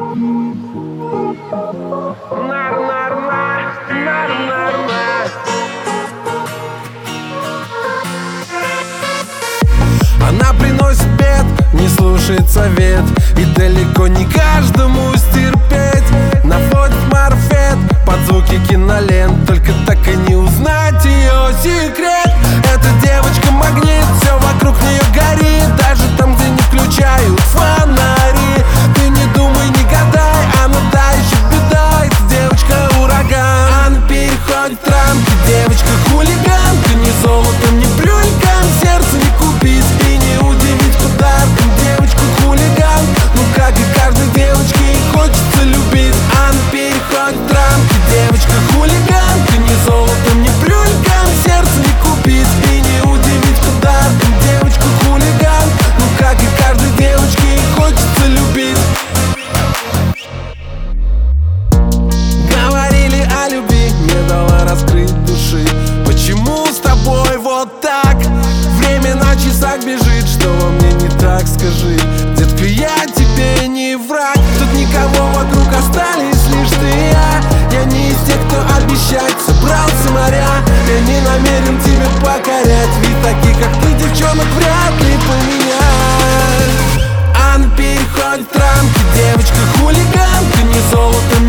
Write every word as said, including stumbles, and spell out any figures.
Она приносит бед, не слушает совет, и далеко не каждому стерпеть. Наводит марафет под звуки кинолент, только так и не узнать ее секрет. Эта девочка магнит, все вокруг нее горит, даже там, где не включают фонари. Ты не думай, не гадай, она та еще беда. Эта девочка ураган, она переходит рамки. Девочка хулиганка, ни золотом, ни брюлькам сердце не купить и не удивить подарком. Девочка хулиган, ну как и каждой девочке, ей хочется любить. Она переходит рамки. Девочка хулиганка, ни золотом, ни брюлькам сердце не купить и не удивить подарком. Девочка хулиган, ну как и каждой девочке, ей хочется любить. Говорили о любви, не дала раскрыть души. Почему с тобой вот так? Время на часах бежит, что во мне не так, скажи. Детка, я тебе не враг. Тут никого вокруг, остались лишь ты и я. Я не из тех, кто обещать собрался моря. Я не намерен тебе покорять, ведь таких, как ты, девчонок, вряд ли поменять. Она переходит рамки. Девочка хулиганка, ни золото,